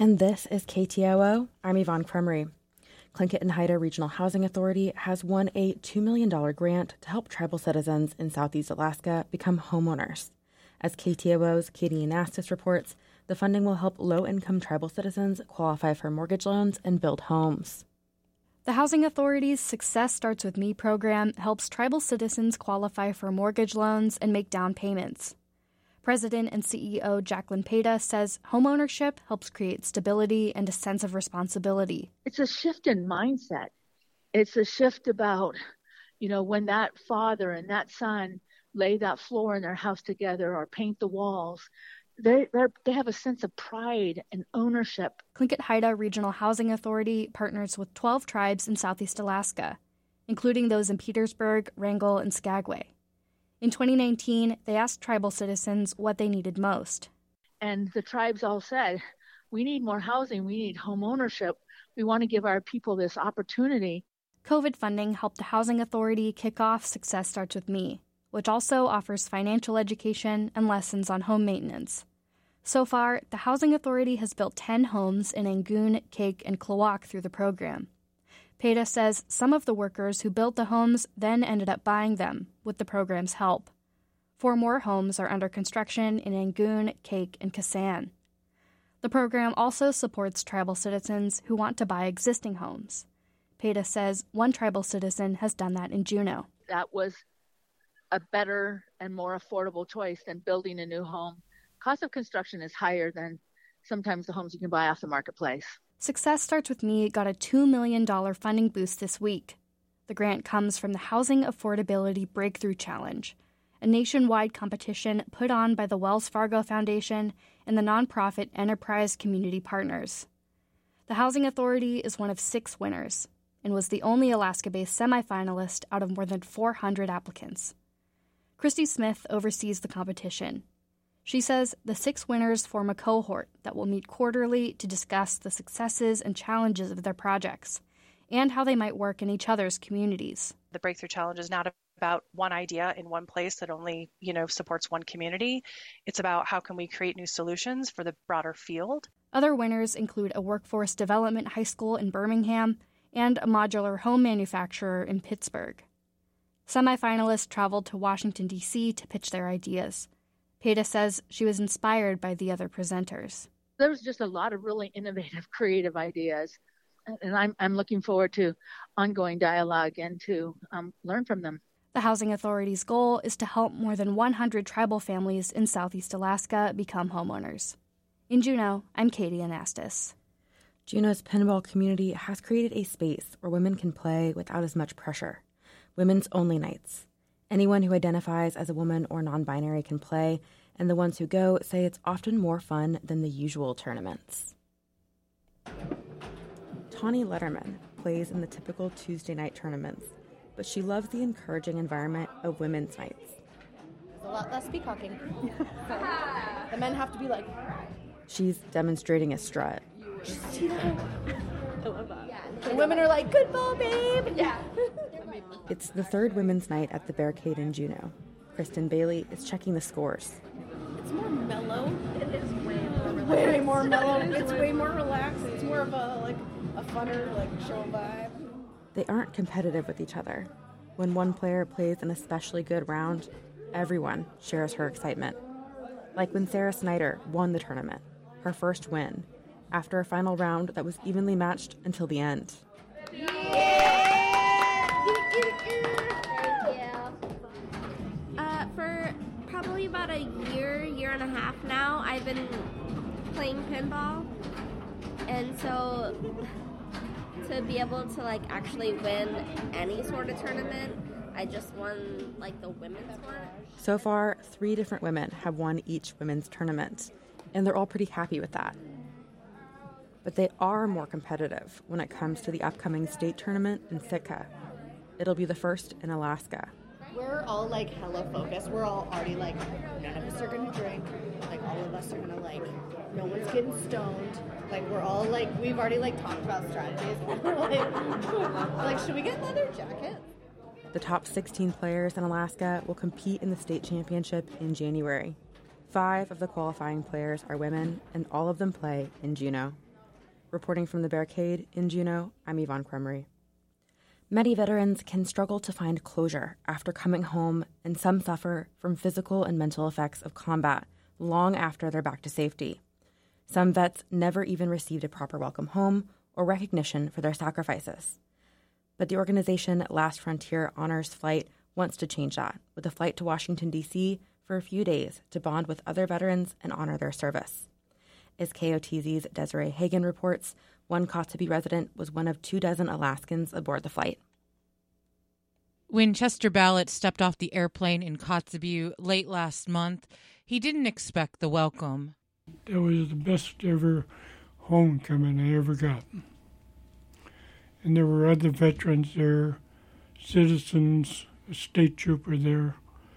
And this is KTOO. I'm Yvonne Cremery. Tlingit and Haida Regional Housing Authority has won a $2 million grant to help tribal citizens in Southeast Alaska become homeowners. As KTOO's Katie Anastas reports, the funding will help low-income tribal citizens qualify for mortgage loans and build homes. The Housing Authority's Success Starts With Me program helps tribal citizens qualify for mortgage loans and make down payments. President and CEO Jacqueline Peda says homeownership helps create stability and a sense of responsibility. It's a shift in mindset. It's a shift about, when that father and that son lay that floor in their house together or paint the walls, they have a sense of pride and ownership. Tlingit Haida Regional Housing Authority partners with 12 tribes in Southeast Alaska, including those in Petersburg, Wrangell, and Skagway. In 2019, they asked tribal citizens what they needed most. And the tribes all said, we need more housing, we need home ownership, we want to give our people this opportunity. COVID funding helped the Housing Authority kick off Success Starts With Me, which also offers financial education and lessons on home maintenance. So far, the Housing Authority has built 10 homes in Angoon, Cake, and Klawock through the program. Peda says some of the workers who built the homes then ended up buying them with the program's help. 4 more homes are under construction in Angoon, Cake, and Kasan. The program also supports tribal citizens who want to buy existing homes. Peda says one tribal citizen has done that in Juneau. That was a better and more affordable choice than building a new home. Cost of construction is higher than sometimes the homes you can buy off the marketplace. Success Starts With Me got a $2 million funding boost this week. The grant comes from the Housing Affordability Breakthrough Challenge, a nationwide competition put on by the Wells Fargo Foundation and the nonprofit Enterprise Community Partners. The Housing Authority is one of 6 winners and was the only Alaska-based semifinalist out of more than 400 applicants. Christy Smith oversees the competition. She says the 6 winners form a cohort that will meet quarterly to discuss the successes and challenges of their projects and how they might work in each other's communities. The Breakthrough Challenge is not about one idea in one place that only, supports one community. It's about how can we create new solutions for the broader field. Other winners include a workforce development high school in Birmingham and a modular home manufacturer in Pittsburgh. Semifinalists traveled to Washington, D.C. to pitch their ideas. Peda says she was inspired by the other presenters. There was just a lot of really innovative, creative ideas, and I'm looking forward to ongoing dialogue and to learn from them. The Housing Authority's goal is to help more than 100 tribal families in Southeast Alaska become homeowners. In Juneau, I'm Katie Anastas. Juneau's pinball community has created a space where women can play without as much pressure. Women's only nights. Anyone who identifies as a woman or non-binary can play, and the ones who go say it's often more fun than the usual tournaments. Tawny Letterman plays in the typical Tuesday night tournaments, but she loves the encouraging environment of women's nights. There's a lot less peacocking. The men have to be like... She's demonstrating a strut. I love that. The women are like, good ball, babe! Yeah. It's the 3rd women's night at the Barricade in Juneau. Kristen Bailey is checking the scores. It's more mellow. It is way more relaxed. Way more mellow. It's way more relaxed. It's more of a funner, show vibe. They aren't competitive with each other. When one player plays an especially good round, everyone shares her excitement. Like when Sarah Snyder won the tournament, her first win, after a final round that was evenly matched until the end. For probably about a year and a half now, I've been playing pinball, and so to be able to actually win any sort of tournament, I just won the women's one. So far, 3 different women have won each women's tournament, and they're all pretty happy with that. But they are more competitive when it comes to the upcoming state tournament in Sitka. It'll be the first in Alaska. We're all hella focused. We're all already none of us are gonna drink. All of us are gonna no one's getting stoned. We're all we've already talked about strategies. Should we get leather jackets? The top 16 players in Alaska will compete in the state championship in January. 5 of the qualifying players are women, and all of them play in Juneau. Reporting from the barricade in Juneau, I'm Yvonne Cremery. Many veterans can struggle to find closure after coming home, and some suffer from physical and mental effects of combat long after they're back to safety. Some vets never even received a proper welcome home or recognition for their sacrifices. But the organization Last Frontier Honors Flight wants to change that, with a flight to Washington, D.C. for a few days to bond with other veterans and honor their service. As KOTZ's Desiree Hagen reports, one Kotzebue resident was one of 24 Alaskans aboard the flight. When Chester Ballot stepped off the airplane in Kotzebue late last month, he didn't expect the welcome. That was the best ever homecoming I ever got. And there were other veterans there, citizens, a state trooper there,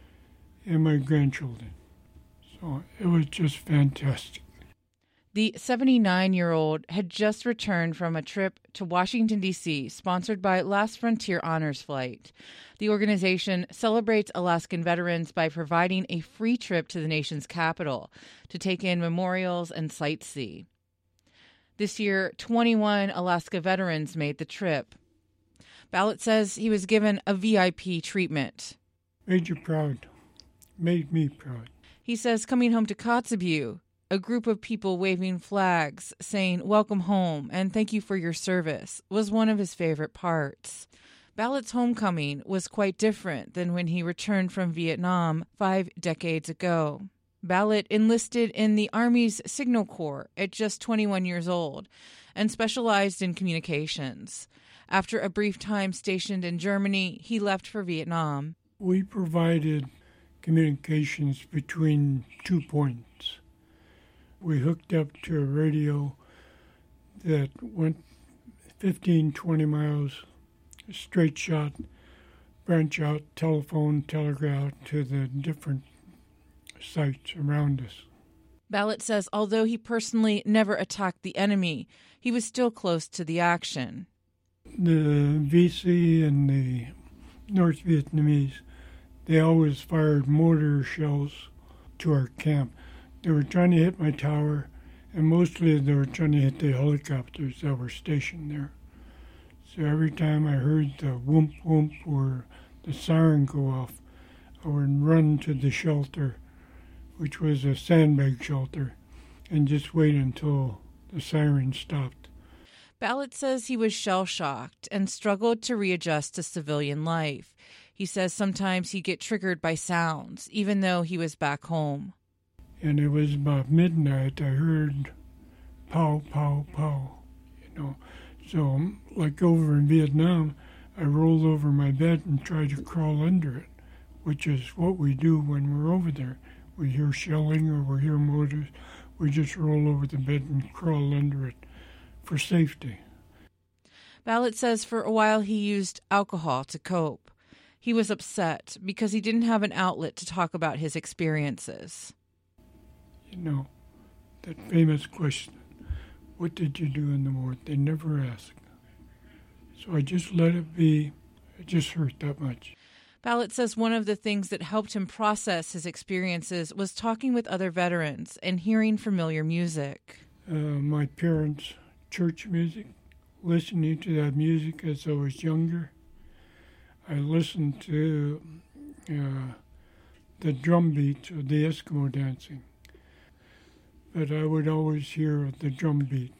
and my grandchildren. So it was just fantastic. The 79-year-old had just returned from a trip to Washington, D.C., sponsored by Last Frontier Honors Flight. The organization celebrates Alaskan veterans by providing a free trip to the nation's capital to take in memorials and sightsee. This year, 21 Alaska veterans made the trip. Ballot says he was given a VIP treatment. Made you proud. Made me proud. He says coming home to Kotzebue, a group of people waving flags, saying, "Welcome home and thank you for your service," was one of his favorite parts. Ballot's homecoming was quite different than when he returned from Vietnam 5 decades ago. Ballot enlisted in the Army's Signal Corps at just 21 years old and specialized in communications. After a brief time stationed in Germany, he left for Vietnam. We provided communications between 2 points. We hooked up to a radio that went 15, 20 miles, straight shot, branch out, telephone, telegraph to the different sites around us. Ballot says although he personally never attacked the enemy, he was still close to the action. The VC and the North Vietnamese, they always fired mortar shells to our camp. They were trying to hit my tower, and mostly they were trying to hit the helicopters that were stationed there. So every time I heard the whoomp whoomp or the siren go off, I would run to the shelter, which was a sandbag shelter, and just wait until the siren stopped. Ballot says he was shell-shocked and struggled to readjust to civilian life. He says sometimes he'd get triggered by sounds, even though he was back home. And it was about midnight, I heard pow, pow, pow, So, like over in Vietnam, I rolled over my bed and tried to crawl under it, which is what we do when we're over there. We hear shelling or we hear motors, we just roll over the bed and crawl under it for safety. Ballot says for a while he used alcohol to cope. He was upset because he didn't have an outlet to talk about his experiences. That famous question, what did you do in the war? They never ask. So I just let it be. It just hurt that much. Ballot says one of the things that helped him process his experiences was talking with other veterans and hearing familiar music. My parents' church music, listening to that music as I was younger. I listened to the drum beats of the Eskimo dancing. But I would always hear the drum beat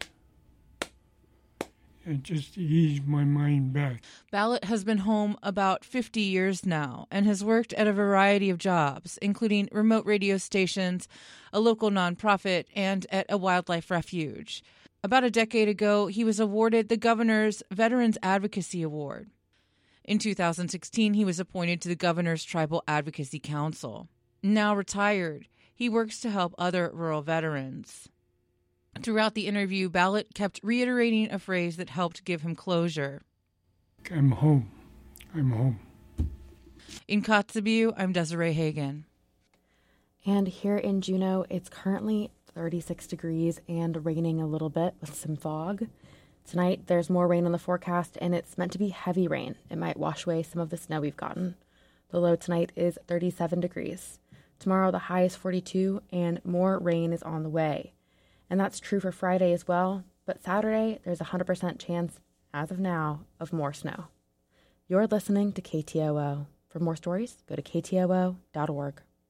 and just ease my mind back. Ballot has been home about 50 years now and has worked at a variety of jobs, including remote radio stations, a local nonprofit, and at a wildlife refuge. About a decade ago, he was awarded the governor's Veterans Advocacy Award. In 2016, he was appointed to the governor's Tribal Advocacy Council. Now retired, he works to help other rural veterans. Throughout the interview, Ballot kept reiterating a phrase that helped give him closure. I'm home. I'm home. In Kotzebue, I'm Desiree Hagen. And here in Juneau, it's currently 36 degrees and raining a little bit with some fog. Tonight, there's more rain on the forecast, and it's meant to be heavy rain. It might wash away some of the snow we've gotten. The low tonight is 37 degrees. Tomorrow, the high is 42, and more rain is on the way. And that's true for Friday as well. but Saturday there's a 100% chance, as of now, of more snow. You're listening to KTOO. For more stories, go to ktoo.org.